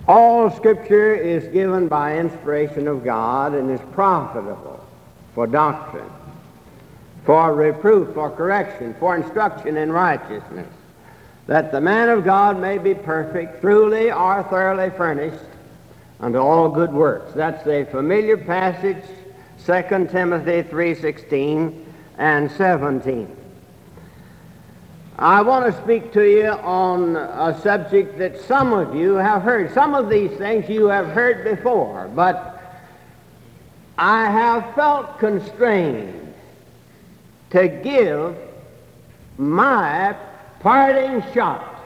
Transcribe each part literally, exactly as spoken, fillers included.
All Scripture is given by inspiration of God and is profitable for doctrine, for reproof, for correction, for instruction in righteousness, that the man of God may be perfect, truly or thoroughly furnished unto all good works. That's a familiar passage, Second Timothy three sixteen and seventeen. I want to speak to you on a subject that some of you have heard. Some of these things you have heard before, but I have felt constrained to give my parting shot.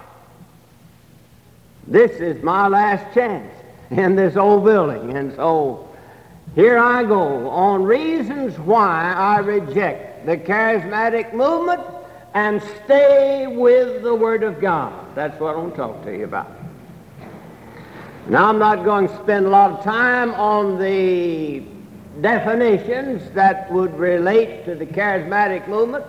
This is my last chance in this old building, and so here I go on reasons why I reject the charismatic movement and stay with the Word of God. That's what I want to talk to you about. Now, I'm not going to spend a lot of time on the definitions that would relate to the charismatic movement.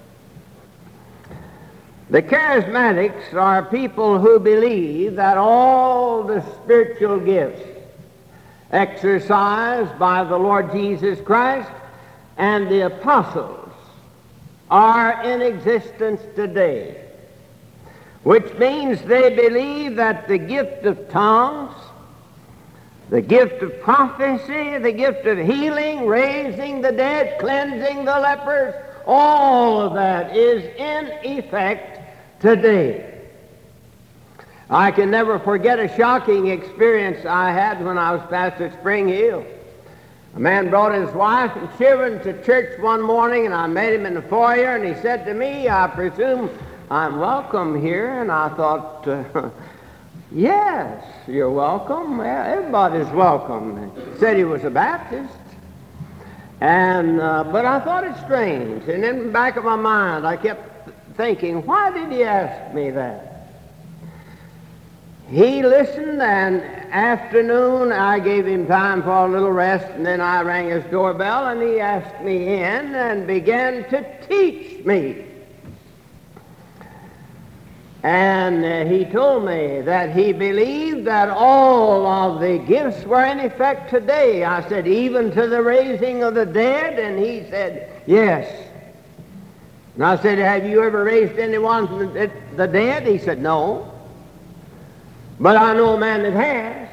The charismatics are people who believe that all the spiritual gifts exercised by the Lord Jesus Christ and the apostles are in existence today, which means they believe that the gift of tongues, the gift of prophecy, the gift of healing, raising the dead, cleansing the lepers, all of that is in effect today. I can never forget a shocking experience I had when I was pastor at Spring Hill. A man brought his wife and children to church one morning, and I met him in the foyer, and he said to me, I presume I'm welcome here. And I thought, uh, yes, you're welcome. Yeah, everybody's welcome. He said he was a Baptist. And uh, but I thought it strange. And in the back of my mind, I kept thinking, why did he ask me that? He listened, and afternoon I gave him time for a little rest, and then I rang his doorbell, and he asked me in and began to teach me. And uh, he told me that he believed that all of the gifts were in effect today. I said, even to the raising of the dead? And he said, yes. And I said, have you ever raised anyone from the, the dead? He said, no. But I know a man that has.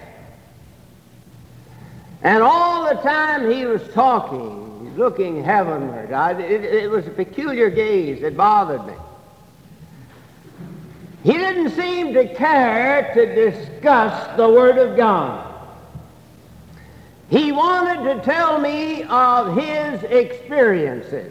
And all the time he was talking, looking heavenward, I, it, it was a peculiar gaze that bothered me. He didn't seem to care to discuss the Word of God. He wanted to tell me of his experiences.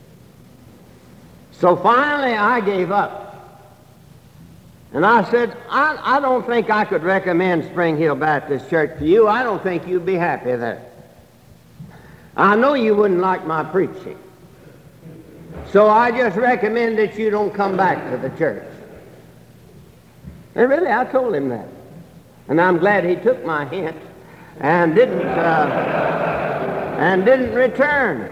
So finally I gave up. And I said, I, I don't think I could recommend Spring Hill Baptist Church to you. I don't think you'd be happy there. I know you wouldn't like my preaching. So I just recommend that you don't come back to the church. And really, I told him that. And I'm glad he took my hint and didn't, uh, and didn't return.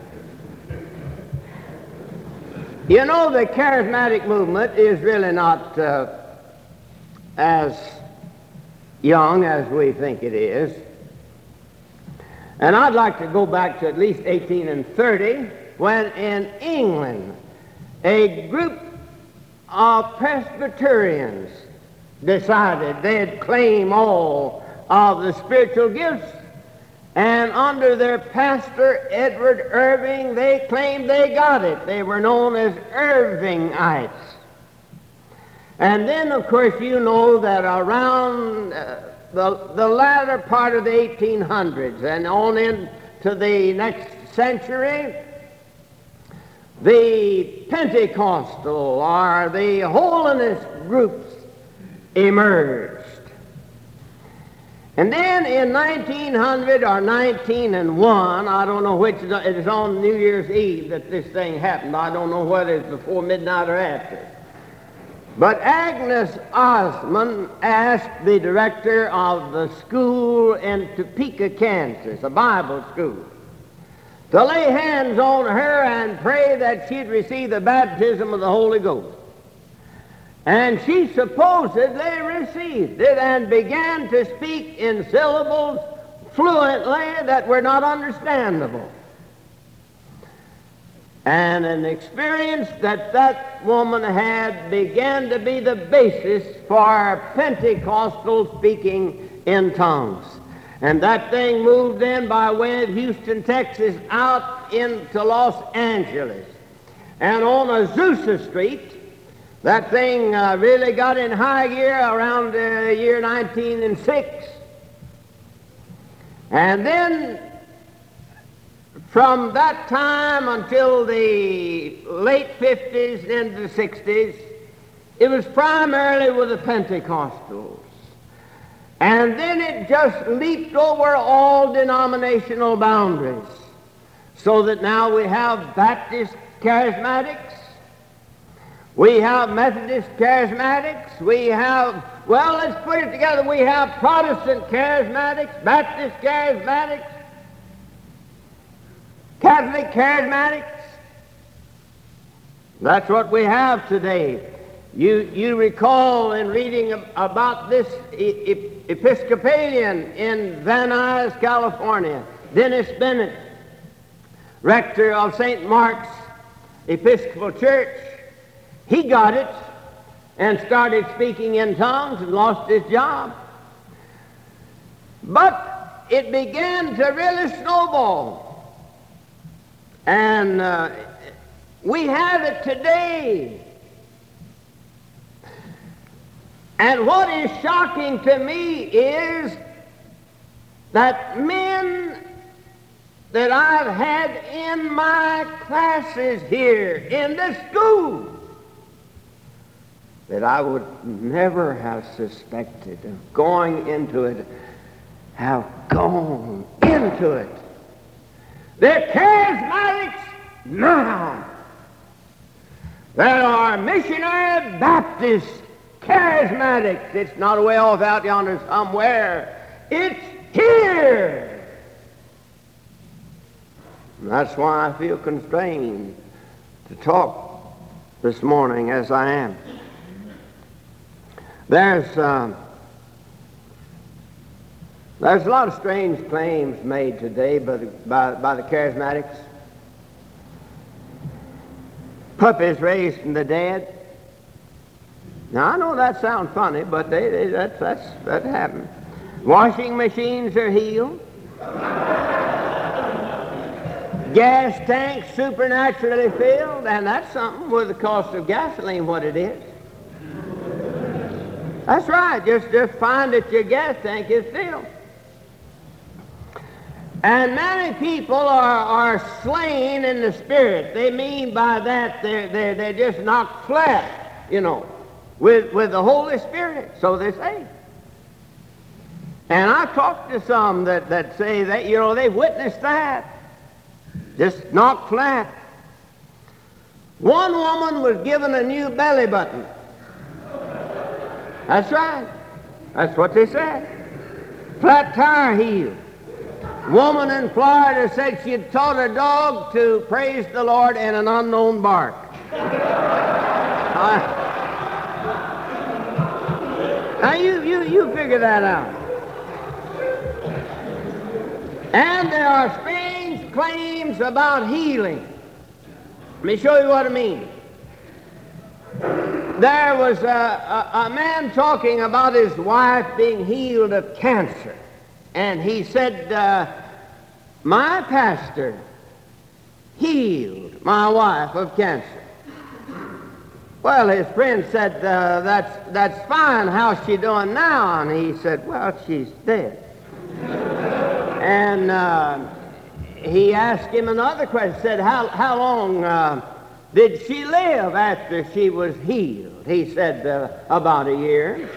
You know, the charismatic movement is really not uh, as young as we think it is. And I'd like to go back to at least eighteen thirty, when in England a group of Presbyterians decided they'd claim all of the spiritual gifts. And under their pastor, Edward Irving, they claimed they got it. They were known as Irvingites. And then, of course, you know that around uh, the, the latter part of the eighteen hundreds and on into the next century, the Pentecostal or the holiness groups emerged. And then in nineteen hundred or nineteen oh one, I don't know which, it is on New Year's Eve that this thing happened. I don't know whether it's before midnight or after. But Agnes Osmond asked the director of the school in Topeka, Kansas, a Bible school, to lay hands on her and pray that she'd receive the baptism of the Holy Ghost. And she supposedly received it and began to speak in syllables fluently that were not understandable. And an experience that that woman had began to be the basis for Pentecostal speaking in tongues. And that thing moved in by way of Houston, Texas, out into Los Angeles. And on Azusa Street, that thing uh, really got in high gear around the year nineteen oh six. And then from that time until the late fifties and into the sixties, it was primarily with the Pentecostals. And then it just leaped over all denominational boundaries, so that now we have Baptist charismatics, we have Methodist charismatics, we have, well, let's put it together, we have Protestant charismatics, Baptist charismatics, Catholic charismatics. That's what we have today. You, you recall in reading about this e- e- Episcopalian in Van Nuys, California, Dennis Bennett, rector of Saint Mark's Episcopal Church. He got it and started speaking in tongues and lost his job. But it began to really snowball. And uh, we have it today. And what is shocking to me is that men that I've had in my classes here in the school that I would never have suspected of going into it, have gone into it. They're charismatics now. There are missionary Baptist charismatics. It's not way off out yonder somewhere. It's here. And that's why I feel constrained to talk this morning as I am. There's uh, there's a lot of strange claims made today by the, by, by the charismatics. Puppies raised from the dead. Now I know that sounds funny, but they, they, that's that's that happened. Washing machines are healed. Gas tanks supernaturally filled, and that's something with the cost of gasoline what it is. That's right. Just, just find that your gas tank is filled. And many people are, are slain in the spirit. They mean by that they're, they're, they're just knocked flat, you know, with, with the Holy Spirit. So they say. And I've talked to some that, that say that, you know, they've witnessed that. Just knocked flat. One woman was given a new belly button. That's right. That's what they said. Flat tire healed. Woman in Florida said she had taught her dog to praise the Lord in an unknown bark. uh, now you, you, you figure that out. And there are strange claims about healing. Let me show you what I mean. There was a, a, a man talking about his wife being healed of cancer. And he said, uh, my pastor healed my wife of cancer. Well, his friend said, uh, that's, that's fine. How's she doing now? And he said, well, she's dead. And uh, he asked him another question, said, how, how long uh, did she live after she was healed? He said, uh, about a year.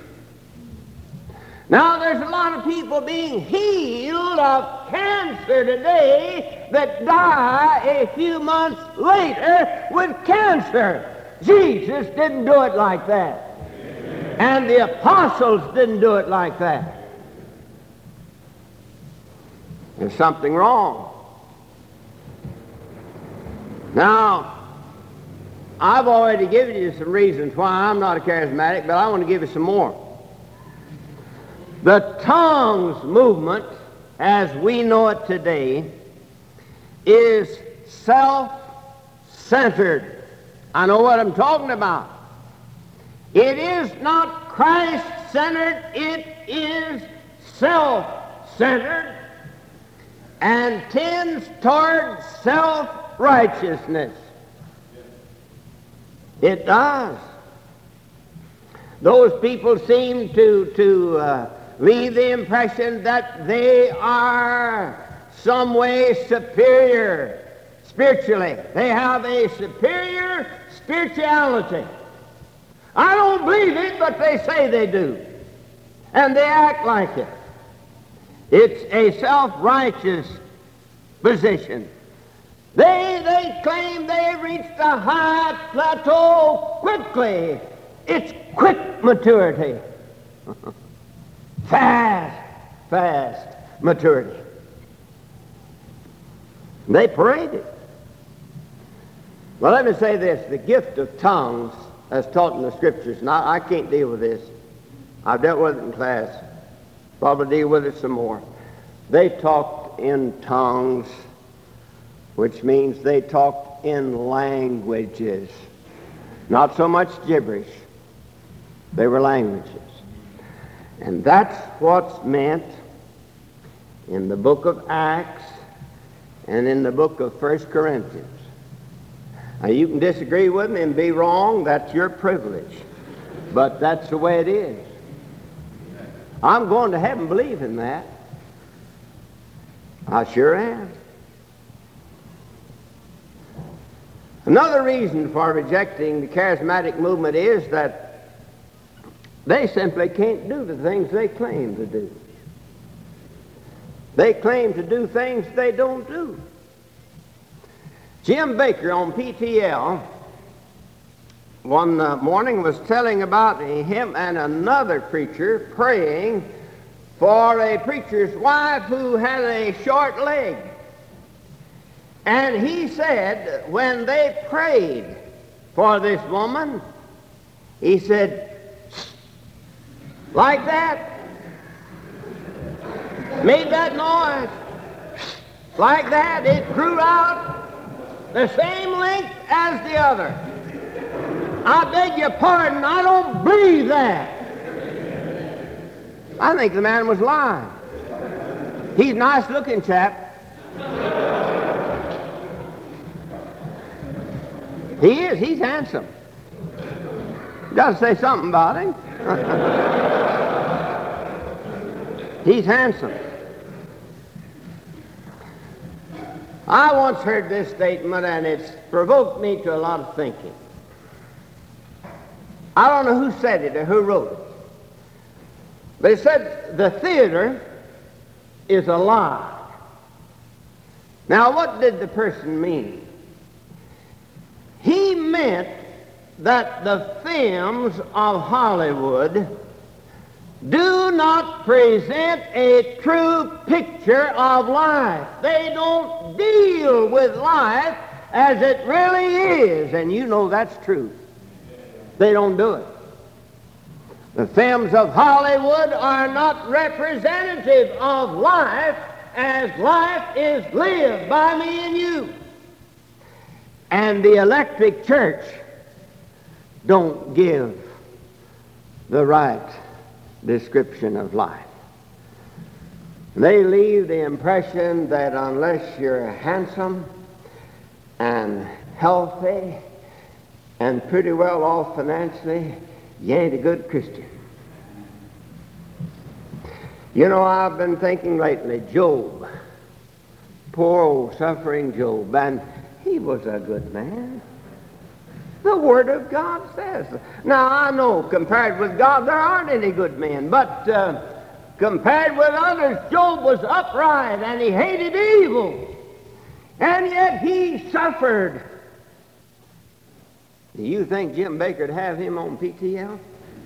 Now, there's a lot of people being healed of cancer today that die a few months later with cancer. Jesus didn't do it like that. And the apostles didn't do it like that. There's something wrong. Now, I've already given you some reasons why I'm not a charismatic, but I want to give you some more. The tongues movement, as we know it today, is self-centered. I know what I'm talking about. It is not Christ-centered, it is self-centered and tends toward self-righteousness. It does. Those people seem to, to uh, leave the impression that they are some way superior spiritually. They have a superior spirituality. I don't believe it, but they say they do. And they act like it. It's a self-righteous position. They, they claim they reached a high plateau quickly. It's quick maturity. Fast, fast maturity. They parade it. Well, let me say this. The gift of tongues, as taught in the Scriptures, and I, I can't deal with this. I've dealt with it in class. Probably deal with it some more. They talked in tongues, which means they talked in languages. Not so much gibberish. They were languages. And that's what's meant in the book of Acts and in the book of First Corinthians. Now, you can disagree with me and be wrong. That's your privilege. But that's the way it is. I'm going to heaven believing that. I sure am. Another reason for rejecting the charismatic movement is that they simply can't do the things they claim to do. They claim to do things they don't do. Jim Baker on P T L one uh, morning was telling about him and another preacher praying for a preacher's wife who had a short leg. And he said when they prayed for this woman, he said, like that, made that noise, like that, it grew out the same length as the other. I beg your pardon, I don't believe that. I think the man was lying. He's a nice looking chap. He is, he's handsome. You got to say something about him. He's handsome. I once heard this statement, and it's provoked me to a lot of thinking. I don't know who said it or who wrote it, but it said the theater is a lie. Now, what did the person mean? He meant that the films of Hollywood do not present a true picture of life. They don't deal with life as it really is, and you know that's true. They don't do it. The films of Hollywood are not representative of life as life is lived by me and you. And the electric church don't give the right description of life. They leave the impression that unless you're handsome and healthy and pretty well off financially, you ain't a good Christian. You know, I've been thinking lately, Job, poor old suffering Job, and he was a good man. The Word of God says. Now, I know compared with God, there aren't any good men, but uh, compared with others, Job was upright and he hated evil, and yet he suffered. Do you think Jim Baker would have him on P T L?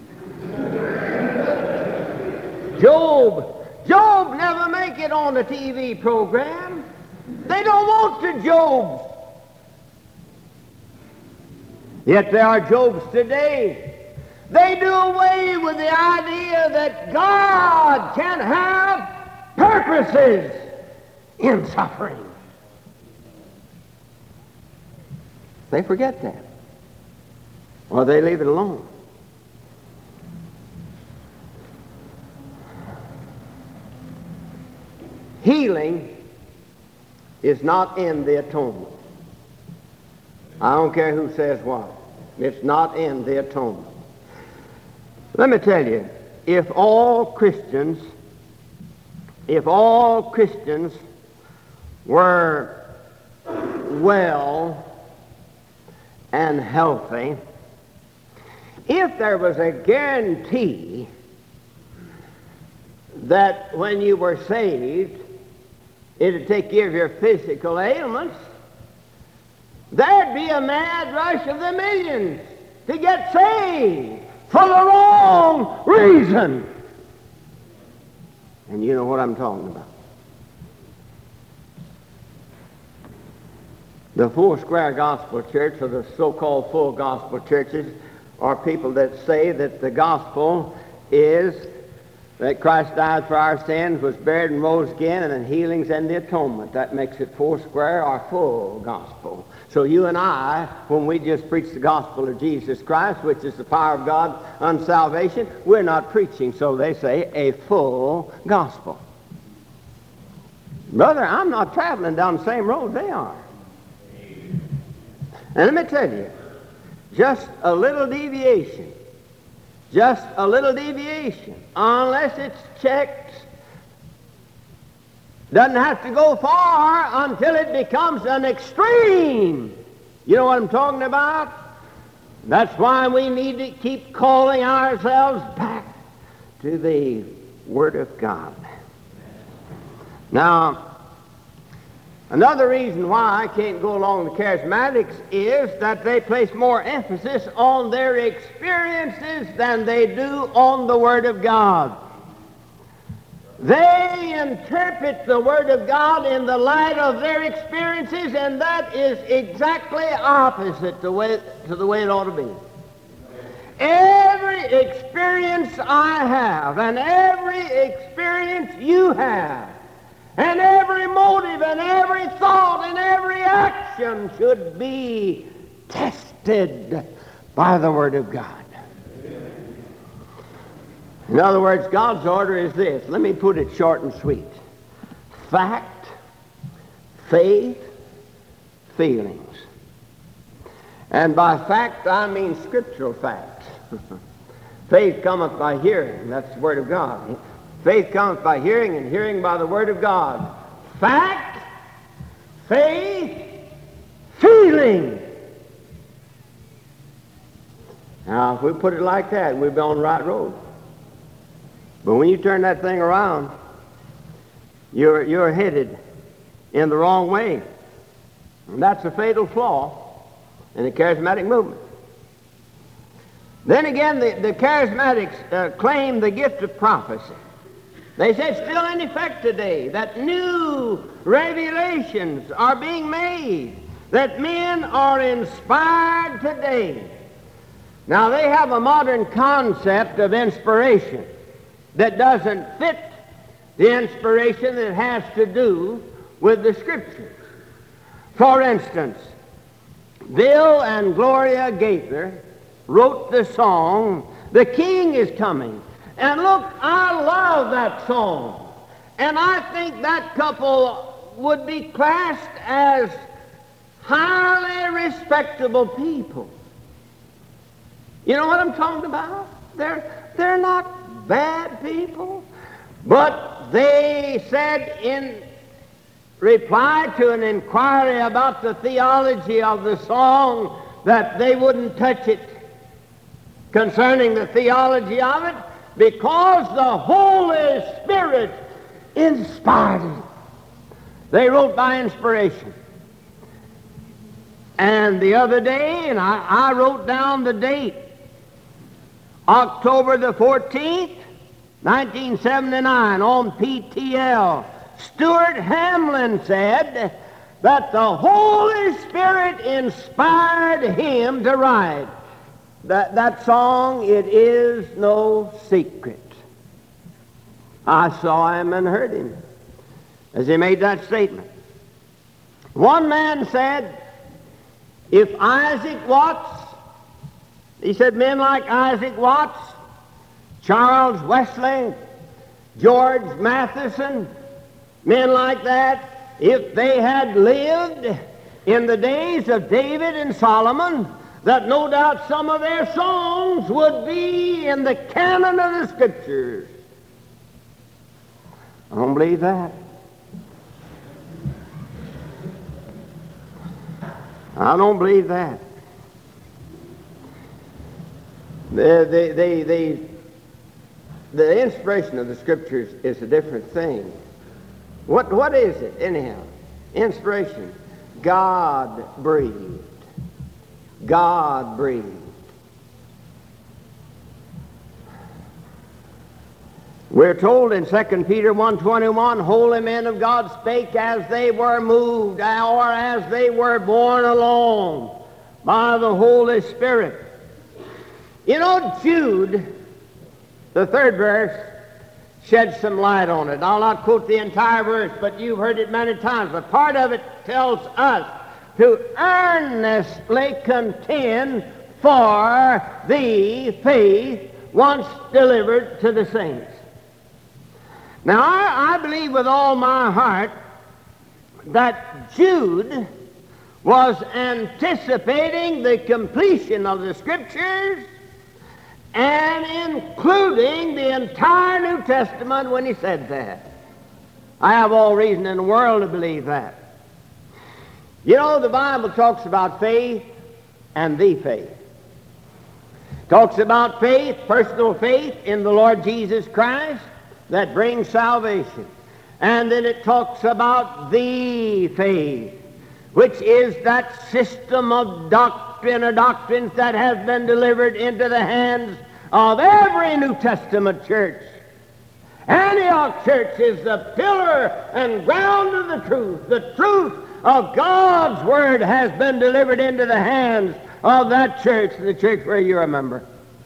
Job, Job never make it on a T V program. They don't want to Job. Yet there are Jobs today. They do away with the idea that God can have purposes in suffering. They forget that. Or they leave it alone. Healing is not in the atonement. I don't care who says what. It's not in the atonement. Let me tell you, if all Christians, if all Christians were well and healthy, if there was a guarantee that when you were saved, it'd take care of your physical ailments, there'd be a mad rush of the millions to get saved for the wrong reason. And you know what I'm talking about. The four-square gospel church, or the so-called full gospel churches, are people that say that the gospel is that Christ died for our sins, was buried and rose again, and then healings and the atonement. That makes it four square or full gospel. So you and I, when we just preach the gospel of Jesus Christ, which is the power of God unto salvation, we're not preaching, so they say, a full gospel. Brother, I'm not traveling down the same road they are. And let me tell you, just a little deviation, just a little deviation, unless it's checked, doesn't have to go far until it becomes an extreme. You know what I'm talking about? That's why we need to keep calling ourselves back to the Word of God. Now, another reason why I can't go along with charismatics is that they place more emphasis on their experiences than they do on the Word of God. They interpret the Word of God in the light of their experiences, and that is exactly opposite the way, to the way it ought to be. Every experience I have, and every experience you have, and every motive and every thought and every action should be tested by the Word of God. In other words, God's order is this. Let me put it short and sweet. Fact, faith, feelings. And by fact, I mean scriptural fact. Faith cometh by hearing. That's the Word of God. Faith cometh by hearing, and hearing by the Word of God. Fact, faith, feeling. Now, if we put it like that, we'd be on the right road. But when you turn that thing around, you're, you're headed in the wrong way. And that's a fatal flaw in the charismatic movement. Then again, the, the charismatics uh, claim the gift of prophecy. They say it's still in effect today, that new revelations are being made, that men are inspired today. Now, they have a modern concept of inspiration that doesn't fit the inspiration that has to do with the Scriptures. For instance, Bill and Gloria Gaither wrote the song, "The King is Coming." And look, I love that song. And I think that couple would be classed as highly respectable people. You know what I'm talking about? They're, they're not bad people. But they said in reply to an inquiry about the theology of the song that they wouldn't touch it concerning the theology of it, because the Holy Spirit inspired it. They wrote by inspiration. And the other day, and I, I wrote down the date, October the fourteenth, nineteen seventy-nine, on P T L, Stuart Hamlin said, that the Holy Spirit inspired him to write. That, that song, It Is No Secret. I saw him and heard him as he made that statement. One man said, if Isaac Watts, he said, men like Isaac Watts, Charles Wesley, George Matheson, men like that, if they had lived in the days of David and Solomon, that no doubt some of their songs would be in the canon of the Scriptures. I don't believe that. I don't believe that. The, the, the, the, the inspiration of the Scriptures is a different thing. What, what is it, anyhow? Inspiration. God breathed. God breathed. We're told in Second Peter one twenty-one, holy men of God spake as they were moved, or as they were borne along by the Holy Spirit. You know, Jude, the third verse, sheds some light on it. I'll not quote the entire verse, but you've heard it many times. But part of it tells us to earnestly contend for the faith once delivered to the saints. Now, I, I believe with all my heart that Jude was anticipating the completion of the Scriptures and including the entire New Testament when he said that. I have all reason in the world to believe that. You know, the Bible talks about faith and the faith. Talks about faith, personal faith in the Lord Jesus Christ, that brings salvation. And then it talks about the faith, which is that system of doctrine or doctrines that has been delivered into the hands of every New Testament church. Antioch Church is the pillar and ground of the truth. The truth of God's Word has been delivered into the hands of that church, the church where you're a member.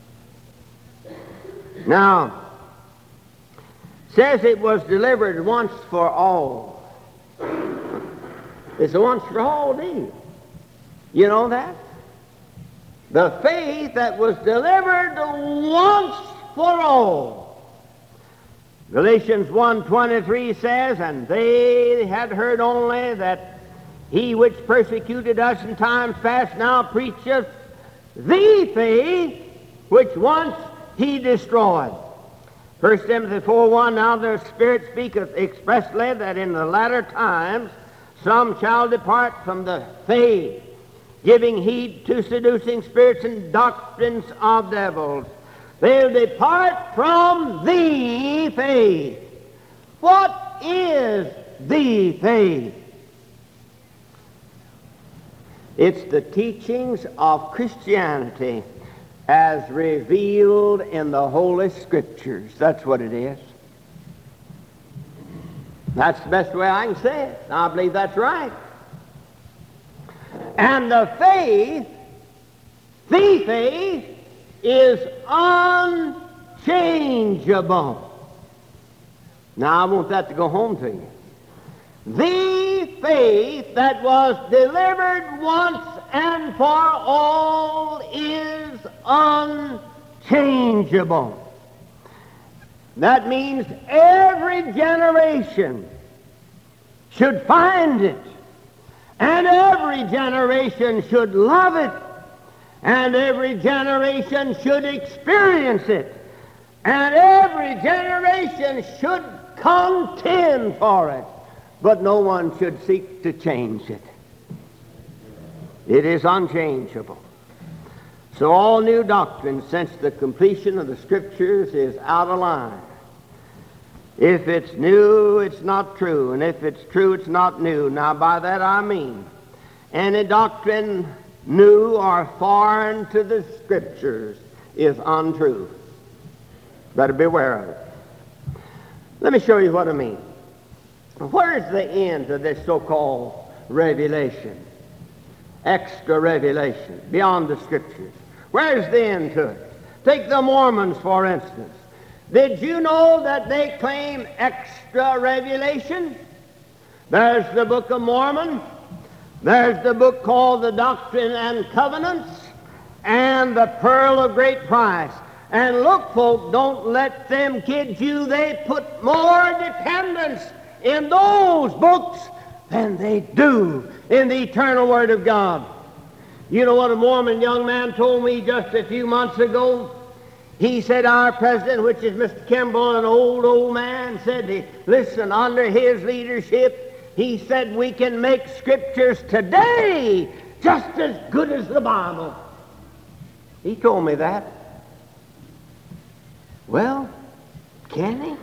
Now, says it was delivered once for all. It's a once for all deal. You know that? The faith that was delivered once for all. Galatians one twenty-three says, and they had heard only that he which persecuted us in times past now preacheth the faith which once he destroyed. First Timothy four one, now the Spirit speaketh expressly that in the latter times some shall depart from the faith, giving heed to seducing spirits and doctrines of devils. They'll depart from the faith. What is the faith? It's the teachings of Christianity as revealed in the Holy Scriptures. That's what it is. That's the best way I can say it. I believe that's right. And the faith, the faith, is unchangeable. Now, I want that to go home to you. The faith that was delivered once and for all is unchangeable. That means every generation should find it, and every generation should love it, and every generation should experience it, and every generation should contend for it, but no one should seek to change it. It is unchangeable. So all new doctrine since the completion of the Scriptures is out of line. If it's new, it's not true, and if it's true, it's not new. Now, by that I mean any doctrine new or foreign to the Scriptures is untrue. Better beware of it. Let me show you what I mean. Where is the end of this so-called revelation, extra revelation, beyond the Scriptures. Where's the end to it? Take the Mormons, for instance. Did you know that they claim extra revelation? There's the Book of Mormon. There's the book called the Doctrine and Covenants and the Pearl of Great Price. And look, folk, don't let them kid you. They put more dependence in those books than they do in the eternal Word of God. You know what a Mormon young man told me just a few months ago? He said, our president, which is Mister Kimball, an old, old man, said, listen, under his leadership, he said, we can make Scriptures today just as good as the Bible. He told me that. Well, can he?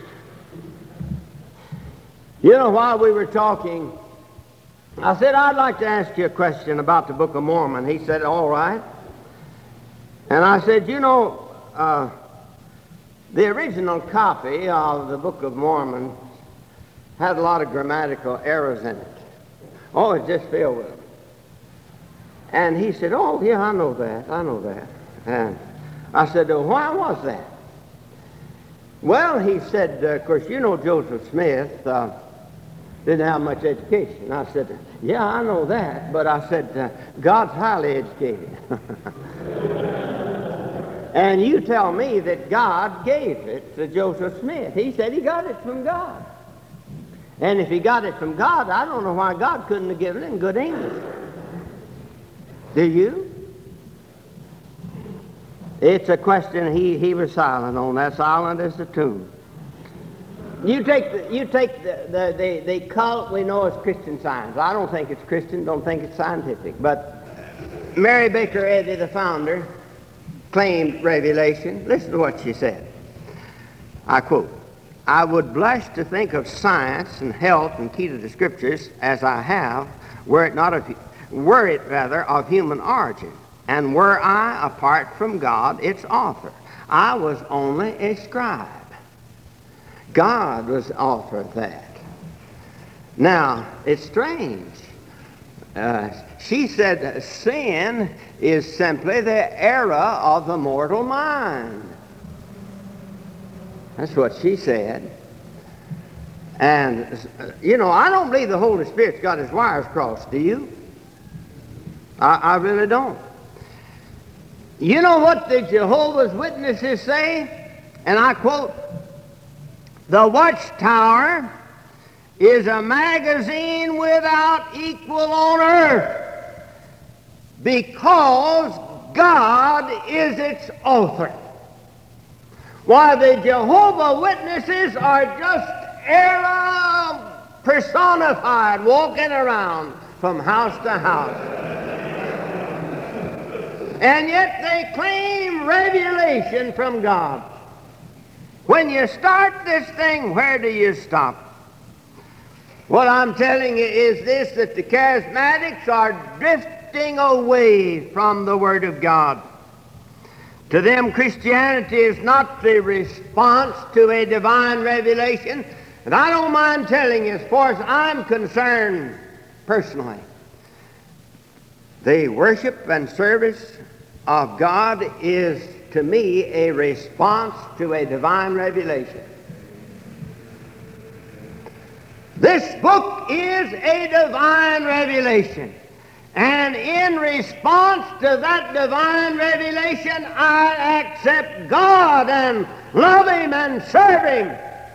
You know, while we were talking, I said, I'd like to ask you a question about the Book of Mormon. He said, all right. And I said, you know, uh, the original copy of the Book of Mormon had a lot of grammatical errors in it. Oh, it's just filled with them. And he said, oh, yeah, I know that, I know that. And I said, well, why was that? Well, he said, uh, of course, you know Joseph Smith uh, didn't have much education. I said, yeah, I know that, but I said, uh, God's highly educated. And you tell me that God gave it to Joseph Smith. He said he got it from God. And if he got it from God, I don't know why God couldn't have given it in good English. Do you? It's a question he, he was silent on, as silent as the tomb. You take the, you take the, the, the, the cult we know as Christian Science. I don't think it's Christian, don't think it's scientific. But Mary Baker Eddy, the founder, claimed revelation. Listen to what she said. I quote, I would blush to think of science and health and key to the Scriptures as I have, were it not of, were it rather of human origin, and were I apart from God, its author. I was only a scribe. God was the author of that. Now, it's strange. Uh, she said sin is simply the error of the mortal mind. That's what she said. And, you know, I don't believe the Holy Spirit's got his wires crossed, do you? I, I really don't. You know what the Jehovah's Witnesses say? And I quote, the Watchtower is a magazine without equal on earth because God is its author. While the Jehovah's Witnesses are just error personified, walking around from house to house. And yet they claim revelation from God. When you start this thing, where do you stop? What I'm telling you is this, that the charismatics are drifting away from the Word of God. To them, Christianity is not the response to a divine revelation. And I don't mind telling you, as far as I'm concerned personally, the worship and service of God is, to me, a response to a divine revelation. This book is a divine revelation. And in response to that divine revelation, I accept God and love Him and serve Him.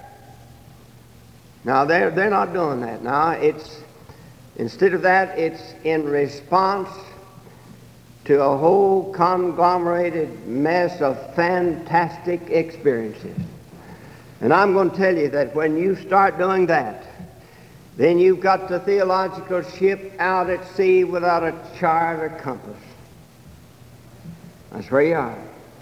Now, they're, they're not doing that. Now, it's, instead of that, it's in response to a whole conglomerated mess of fantastic experiences. And I'm going to tell you that when you start doing that, then you've got the theological ship out at sea without a chart or compass. That's where you are.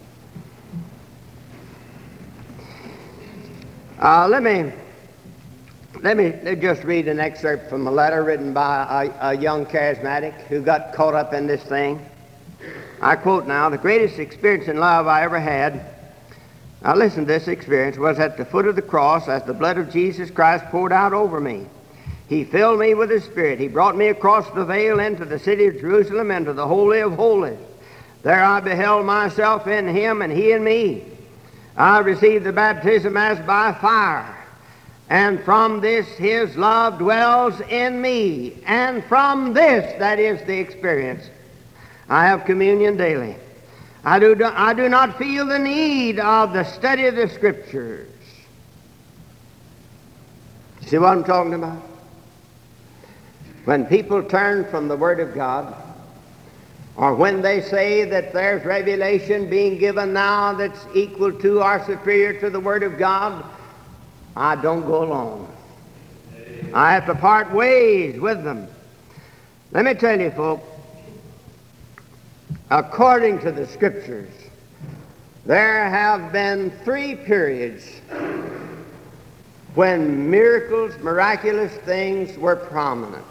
Uh, let me let me let me just read an excerpt from a letter written by a, a young charismatic who got caught up in this thing. I quote now, the greatest experience in love I ever had, now listen to this experience, was at the foot of the cross as the blood of Jesus Christ poured out over me. He filled me with His Spirit. He brought me across the veil into the city of Jerusalem, into the Holy of Holies. There I beheld myself in Him and He in me. I received the baptism as by fire. And from this His love dwells in me. And from this, that is the experience, I have communion daily. I do, I do not feel the need of the study of the Scriptures. See what I'm talking about? When people turn from the Word of God, or when they say that there's revelation being given now that's equal to or superior to the Word of God, I don't go along. I have to part ways with them. Let me tell you, folks, according to the Scriptures, there have been three periods when miracles, miraculous things were prominent.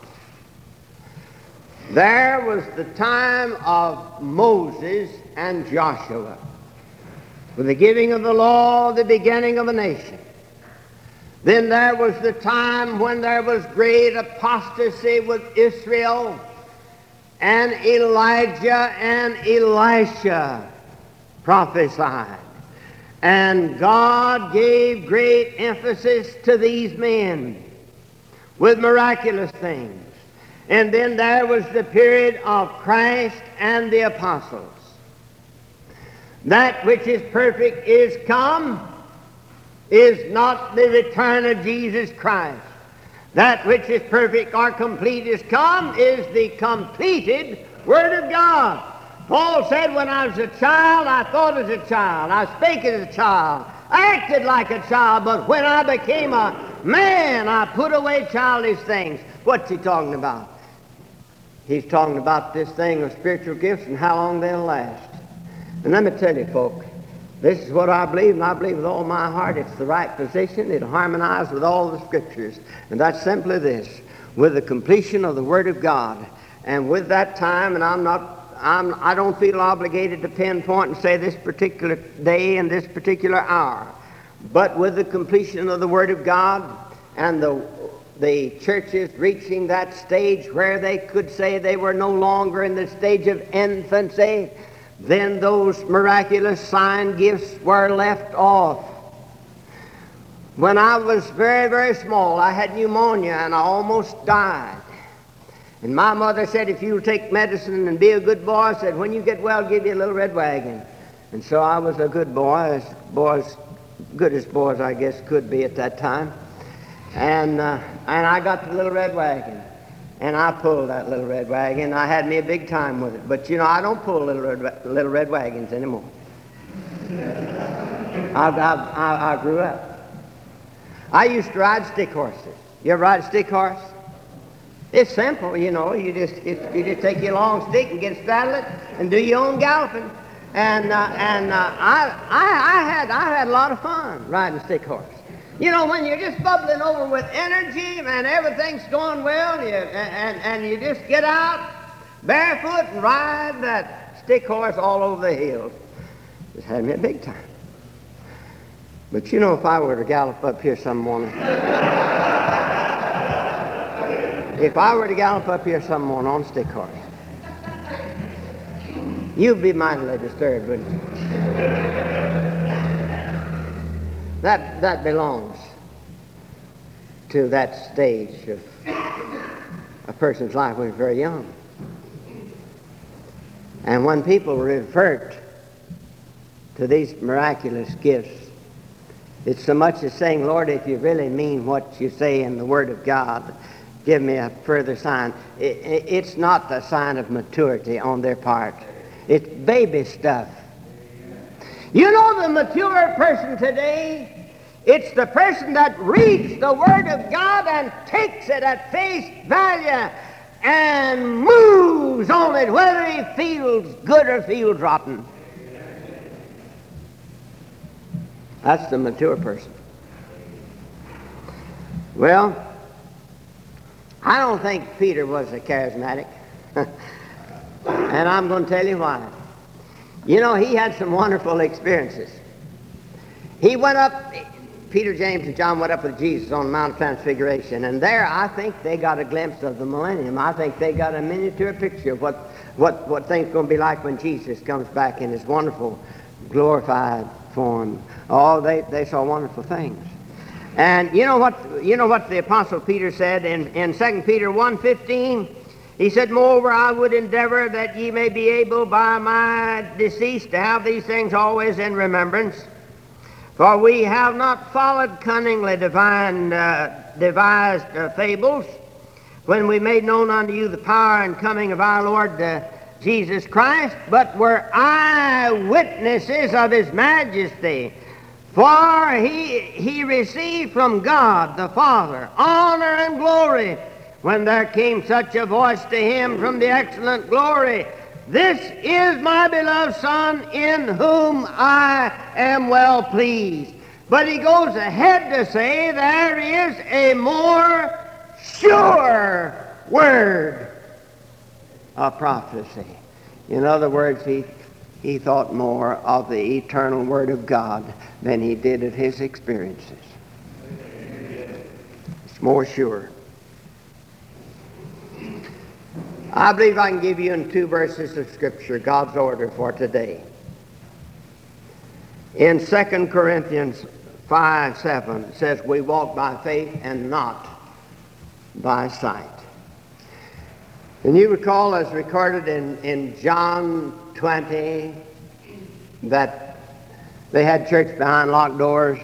There was the time of Moses and Joshua, with the giving of the law, the beginning of a nation. Then there was the time when there was great apostasy with Israel, and Elijah and Elisha prophesied. And God gave great emphasis to these men with miraculous things. And then there was the period of Christ and the apostles. That which is perfect is come, is not the return of Jesus Christ. That which is perfect or complete is come, is the completed Word of God. Paul said, when I was a child, I thought as a child, I spake as a child, I acted like a child, but when I became a man, I put away childish things. What's he talking about? He's talking about this thing of spiritual gifts and how long they'll last. And let me tell you, folks, this is what I believe, and I believe with all my heart it's the right position. It'll harmonize with all the Scriptures. And that's simply this: with the completion of the Word of God, and with that time, and I'm not, I'm, I don't feel obligated to pinpoint and say this particular day and this particular hour, but with the completion of the Word of God and the the churches reaching that stage where they could say they were no longer in the stage of infancy, then those miraculous sign gifts were left off. When I was very, very small, I had pneumonia and I almost died. And my mother said, if you'll take medicine and be a good boy, I said, when you get well, I'll give you a little red wagon. And so I was a good boy, as boys, good as boys I guess could be at that time. And uh, and I got the little red wagon, and I pulled that little red wagon. I had me a big time with it. But you know, I don't pull little red, little red wagons anymore. I, I, I, I grew up. I used to ride stick horses. You ever ride a stick horse? It's simple, you know. You just it, you just take your long stick and get straddle it and do your own galloping. And uh, and uh, I, I I had I had a lot of fun riding a stick horse. You know, when you're just bubbling over with energy and everything's going well, you, and, and you just get out barefoot and ride that stick horse all over the hills. Just had me a big time. But you know, if I were to gallop up here some morning, if I were to gallop up here some morning on a stick horse, you'd be mightily disturbed, wouldn't you? That, that belongs to that stage of a person's life when he's very young. And when people revert to these miraculous gifts, it's so much as saying, Lord, if you really mean what you say in the Word of God, give me a further sign. It, it, it's not the sign of maturity on their part. It's baby stuff. You know, the mature person today, it's the person that reads the Word of God and takes it at face value and moves on it, whether he feels good or feels rotten. That's the mature person. Well, I don't think Peter was a charismatic. And I'm going to tell you why. You know, he had some wonderful experiences. He went up Peter, James, and John went up with Jesus on the Mount of Transfiguration, and there I think they got a glimpse of the millennium. I think they got a miniature picture of what, what, what things are going to be like when Jesus comes back in his wonderful, glorified form. Oh, they, they saw wonderful things. And you know what, you know what the Apostle Peter said in, in Second Peter one fifteen? He said, moreover, I would endeavor that ye may be able by my decease to have these things always in remembrance. For we have not followed cunningly divine, uh, devised uh, fables, when we made known unto you the power and coming of our Lord uh, Jesus Christ, but were eyewitnesses of his majesty. For he, he received from God the Father honor and glory, when there came such a voice to him from the excellent glory, this is my beloved Son, in whom I am well pleased. But he goes ahead to say there is a more sure word of prophecy. In other words, he, he thought more of the eternal Word of God than he did of his experiences. It's more sure. I believe I can give you in two verses of Scripture God's order for today. In Second Corinthians five seven, it says, we walk by faith and not by sight. And you recall, as recorded in, in John twenty, that they had church behind locked doors,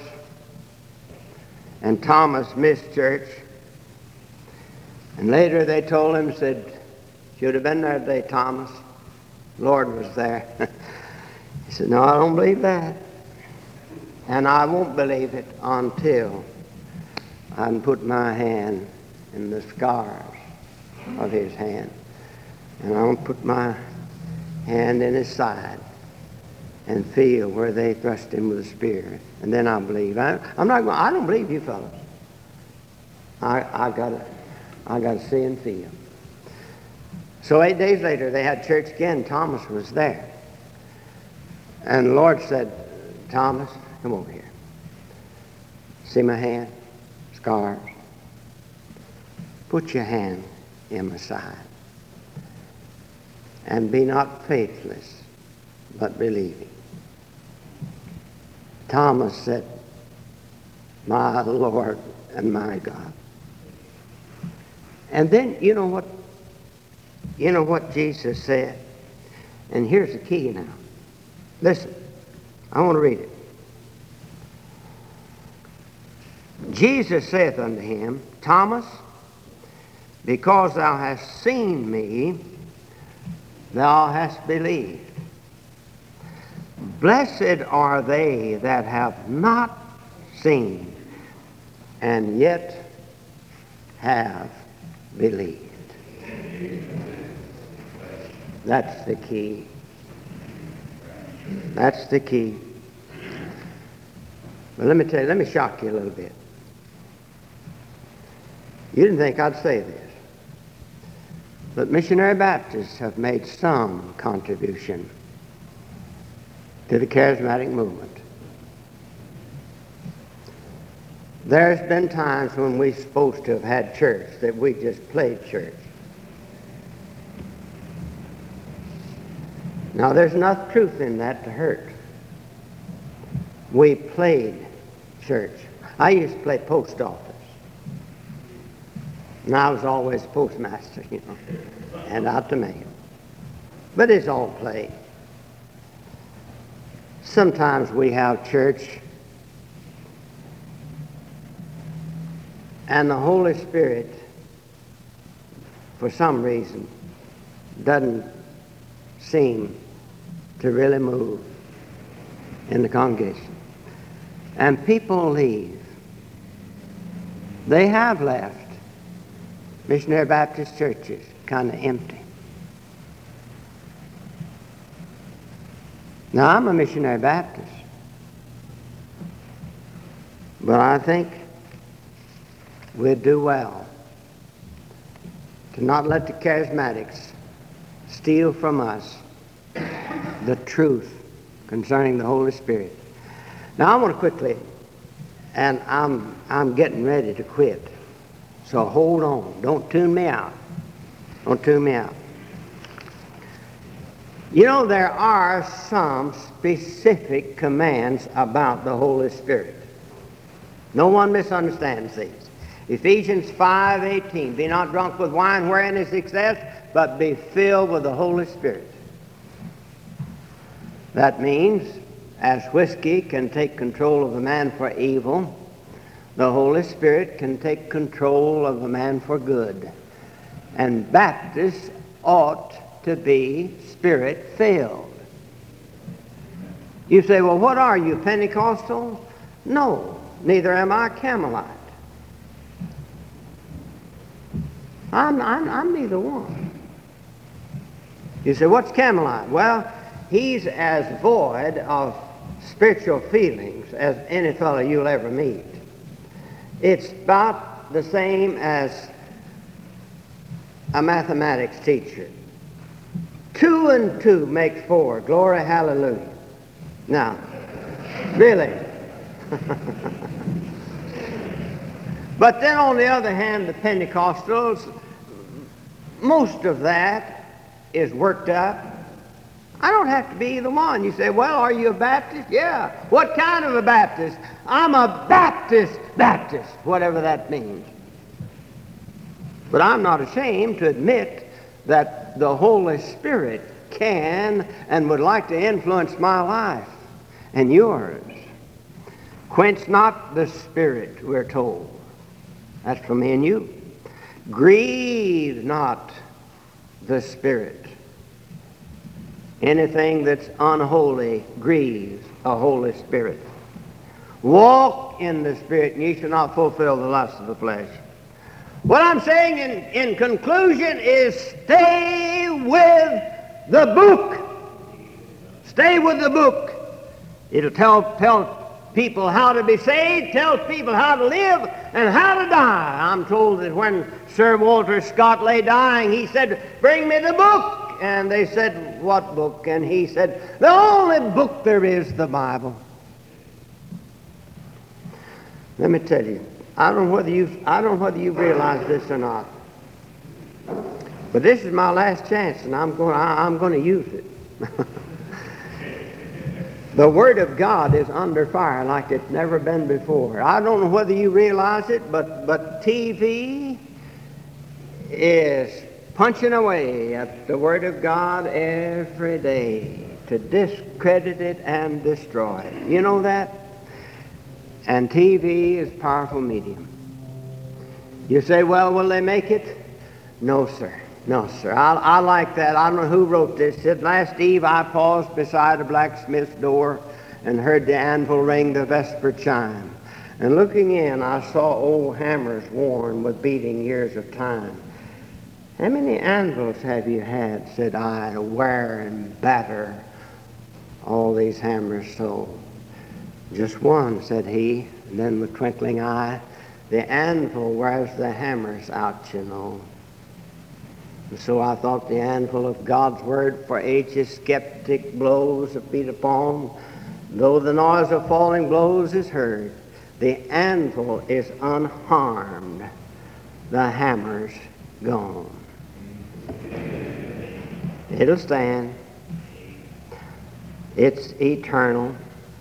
and Thomas missed church. And later they told him, said, should have been there today, Thomas. Lord was there. He said, no, I don't believe that. And I won't believe it until I can put my hand in the scars of his hand. And I won't put my hand in his side and feel where they thrust him with a spear. And then I believe. I, I'm not going, I don't believe you fellas. I, I gotta, I gotta see and feel. So eight days later, they had church again. Thomas was there. And the Lord said, Thomas, come over here. See my hand? Scars. Put your hand in my side. And be not faithless, but believing. Thomas said, my Lord and my God. And then, you know what? You know what Jesus said? And here's the key now. Listen, I want to read it. Jesus saith unto him, Thomas, because thou hast seen me, thou hast believed. Blessed are they that have not seen, and yet have believed. That's the key. That's the key. But let me tell you, let me shock you a little bit. You didn't think I'd say this, but missionary Baptists have made some contribution to the charismatic movement. There's been times when we're supposed to have had church that we just played church. Now, there's enough truth in that to hurt. We played church. I used to play post office. And I was always postmaster, you know, and out the mail. But it's all play. Sometimes we have church and the Holy Spirit, for some reason, doesn't seem to really move in the congregation. And people leave. They have left missionary Baptist churches kind of empty. Now, I'm a missionary Baptist, but I think we'd do well to not let the charismatics steal from us the truth concerning the Holy Spirit. Now, I want to quickly and I'm, I'm getting ready to quit. So hold on. Don't tune me out. Don't tune me out. You know, there are some specific commands about the Holy Spirit. No one misunderstands these. Ephesians five eighteen, be not drunk with wine wherein is excess, but be filled with the Holy Spirit. That means, as whiskey can take control of a man for evil, the Holy Spirit can take control of a man for good. And Baptists ought to be Spirit-filled. You say, well, what are you, Pentecostal? No, neither am I Campbellite. I'm, I'm, I'm neither one. You say, what's Campbellite? Well, he's as void of spiritual feelings as any fellow you'll ever meet. It's about the same as a mathematics teacher. Two and two make four. Glory, hallelujah. Now, really. But then on the other hand, the Pentecostals, most of that is worked up. I don't have to be either one. You say, well, are you a Baptist? Yeah. What kind of a Baptist? I'm a Baptist Baptist, whatever that means. But I'm not ashamed to admit that the Holy Spirit can and would like to influence my life and yours. Quench not the Spirit, we're told. That's from me and you. Grieve not the Spirit. Anything that's unholy grieves a Holy Spirit. Walk in the Spirit, and ye shall not fulfill the lusts of the flesh. What I'm saying in, in conclusion is stay with the book. Stay with the book. It'll tell, tell people how to be saved, tells people how to live and how to die. I'm told that when Sir Walter Scott lay dying, he said, bring me the book. And they said, what book? And he said, the only book there is, the Bible. Let me tell you, I don't know whether you I don't know whether you realize this or not, but this is my last chance, and I'm going I, I'm going to use it. The Word of God is under fire like it's never been before. I don't know whether you realize it, but but T V is punching away at the Word of God every day to discredit it and destroy it. You know that? And T V is a powerful medium. You say, well, will they make it? No, sir. No, sir. I, I like that. I don't know who wrote this. It said, last eve I paused beside a blacksmith's door and heard the anvil ring the vesper chime. And looking in, I saw old hammers worn with beating years of time. How many anvils have you had, said I, to wear and batter all these hammers so? Just one, said he, and then with twinkling eye, the anvil wears the hammers out, you know. And so I thought the anvil of God's word for ages skeptic blows a beat upon, though the noise of falling blows is heard, the anvil is unharmed, the hammer's gone. It'll stand. It's eternal.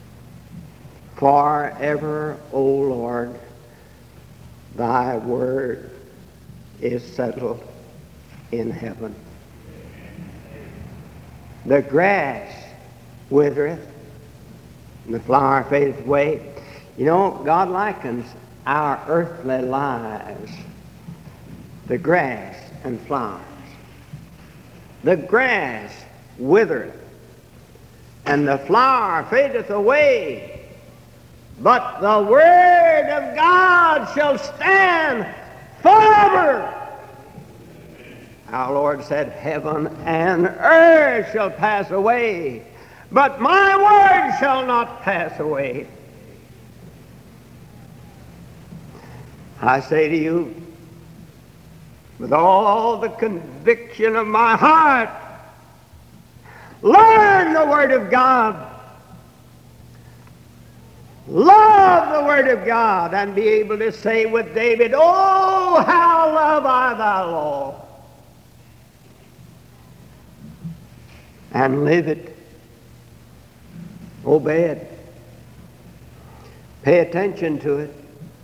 Forever, O Lord, thy word is settled in heaven. The grass withereth, and the flower fadeth away. You know, God likens our earthly lives, the grass and flowers. The grass withereth, and the flower fadeth away. But the word of God shall stand forever. Our Lord said, heaven and earth shall pass away, but my word shall not pass away. I say to you, with all the conviction of my heart, learn the word of God. love the Word of God and be able to say with David, oh, how love I thy law, and live it, obey it, pay attention to it.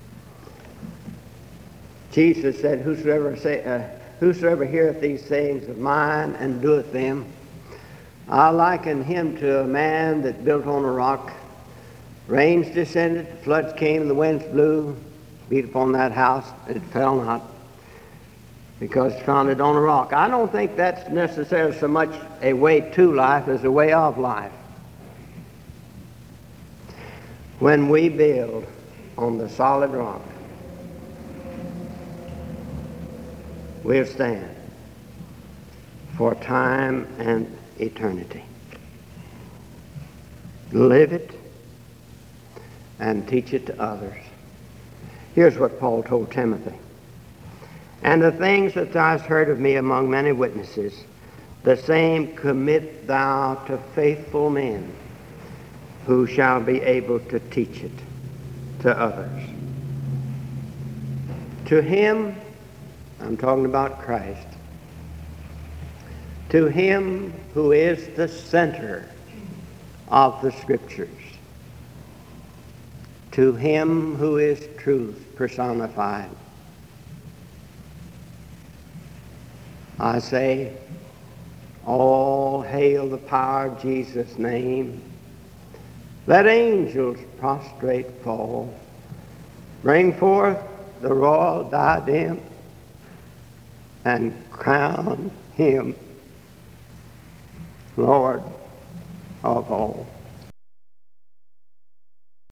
Jesus said, whosoever, say, uh, whosoever heareth these sayings of mine and doeth them, I liken him to a man that built on a rock. Rains descended, floods came, the winds blew, beat upon that house, and it fell not, because it's founded on a rock. I don't think that's necessarily so much a way to life as a way of life. When we build on the solid rock, we'll stand for time and eternity. Live it and teach it to others. Here's what Paul told Timothy. And the things that thou hast heard of me among many witnesses, the same commit thou to faithful men, who shall be able to teach it to others. To him, I'm talking about Christ, to him who is the center of the Scriptures, to him who is truth personified, I say, all hail the power of Jesus' name. Let angels prostrate fall. Bring forth the royal diadem and crown him Lord of all.